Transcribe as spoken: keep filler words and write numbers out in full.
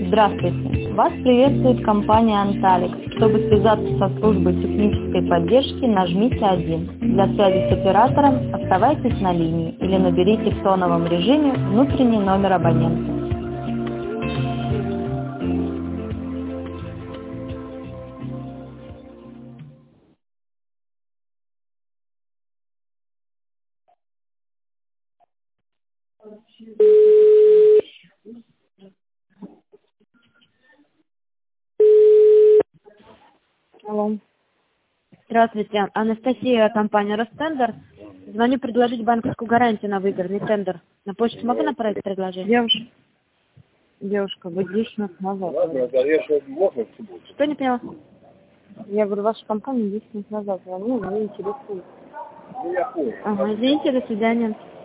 Здравствуйте! Вас приветствует компания Анталикс. Чтобы связаться со службой технической поддержки, нажмите один. Для связи с оператором оставайтесь на линии или наберите в тоновом режиме внутренний номер абонента. Алло. Здравствуйте, Анастасия, компания Ростендер. Звоню предложить банковскую гарантию на выигранный тендер. На почту могу направить предложение? Девушка, девушка, вы десять минут назад. Что не поняла? Я говорю, ваша компания десять минут назад звонила, мне интересует. Ага, извините, до свидания.